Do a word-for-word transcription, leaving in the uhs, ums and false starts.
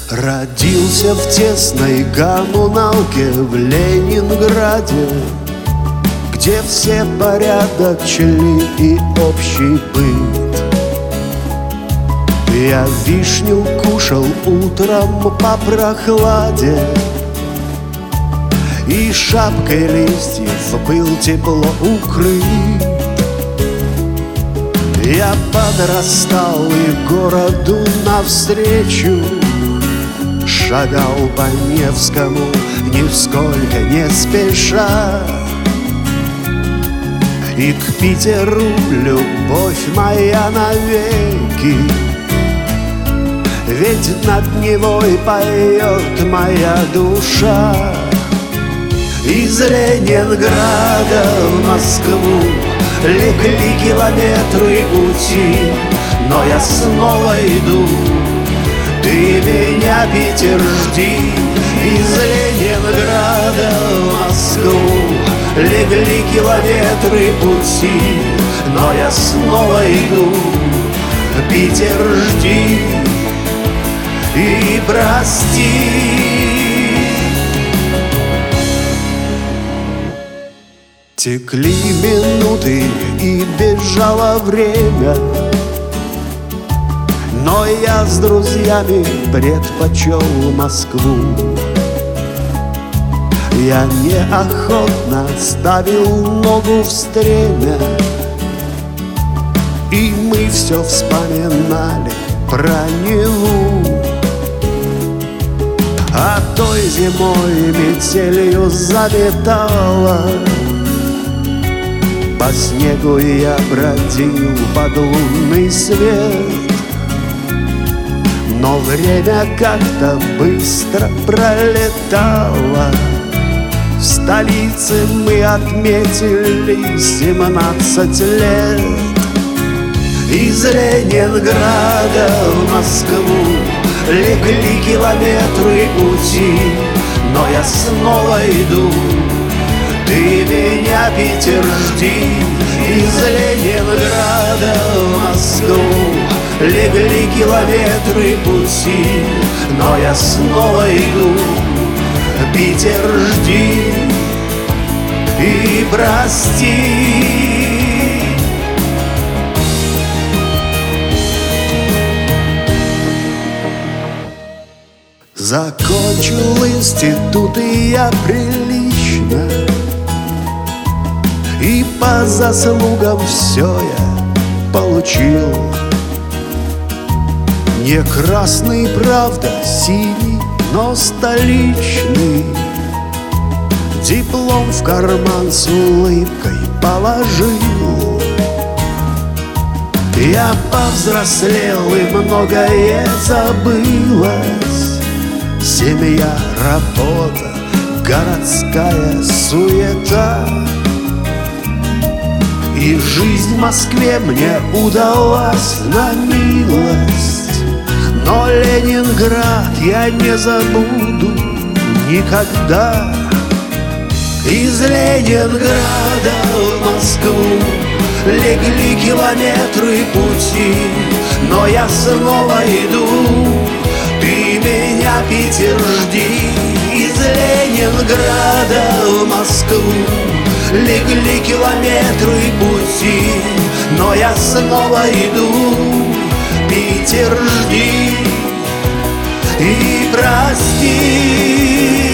Родился в тесной коммуналке в Ленинграде, где все порядок чли и общий быт. Я вишню кушал утром по прохладе, и шапкой листьев был тепло укрыт. Я подрастал и городу навстречу шагал по Невскому, нисколько не спеша. И к Питеру любовь моя навеки, ведь над Невой поет моя душа. Из Ленинграда в Москву легли километры пути, но я снова иду. Ты меня, Питер, жди. Из Ленинграда в Москву легли километры пути, но я снова иду. Питер, жди и прости. Текли минуты и бежало время, но я с друзьями предпочел Москву. Я неохотно ставил ногу в стремя, и мы все вспоминали про Неву. А той зимой метелью заметала, по снегу я бродил под лунный свет. Но время как-то быстро пролетало. В столице мы отметили семнадцать лет. Из Ленинграда в Москву легли километры пути, но я снова иду. Ты меня, Питер, жди. Из Ленинграда в Москву легли километры пути, но я снова иду. Питер, жди и прости. Закончил институт и я прилично, и по заслугам все я получил. Не красный, правда, синий, но столичный. Диплом в карман с улыбкой положил. Я повзрослел и многое забылось. Семья, работа, городская суета. И жизнь в Москве мне удалась на милость. Но Ленинград я не забуду никогда. Из Ленинграда в Москву легли километры пути, но я снова иду. Ты меня, Питер, жди. Из Ленинграда в Москву легли километры пути, но я снова иду. Питер, жди и прости.